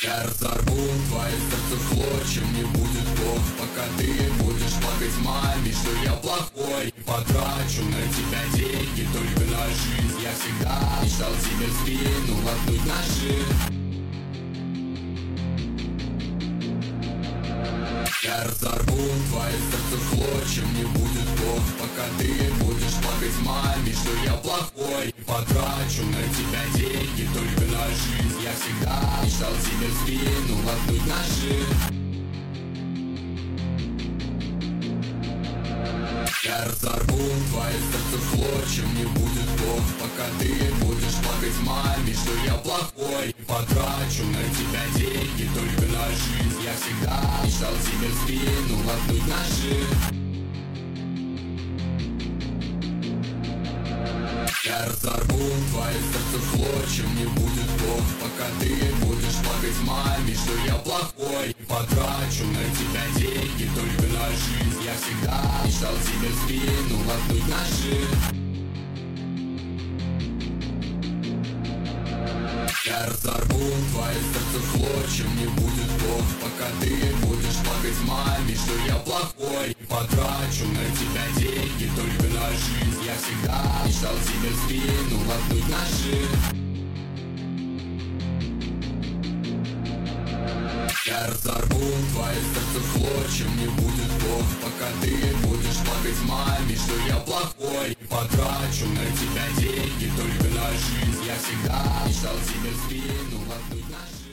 Я разорву твое сердце в клочья, мне будет плохо, пока ты будешь плакать маме, что я плохой. И потрачу на тебя деньги только на жизнь. Я всегда мечтал тебе в спину воткнуть ножи. Я разорву твое сердце в клочья, мне будет плохо, пока ты будешь плакать маме, что я плохой. И потрачу на тебя деньги только на жизнь. Я всегда мечтал тебе в спину воткнуть ножи. Я разорву твое сердце в клочья, мне будет плохо, пока ты будешь плакать маме, что я плохой. И потрачу на тебя деньги только на жизнь. Я всегда мечтал тебе в спину воткнуть ножи. Я разорву твое сердце в клочья, мне будет плохо, пока ты будешь плакать маме, что я плохой. И потрачу на тебя деньги только на жизнь. Я всегда мечтал тебе в спину воткнуть ножи. Я разорву твое сердце в клочья, мне будет плохо, пока ты будешь плакать маме, что я плохой. И потрачу на тебя деньги только на жизнь. Я всегда мечтал тебе в спину воткнуть ножи. Я разорву твое сердце в клочья, мне будет плохо, пока ты будешь плакать маме, что я плохой. И потрачу на тебя деньги только на жизнь. Я всегда мечтал тебе в спину воткнуть ножи.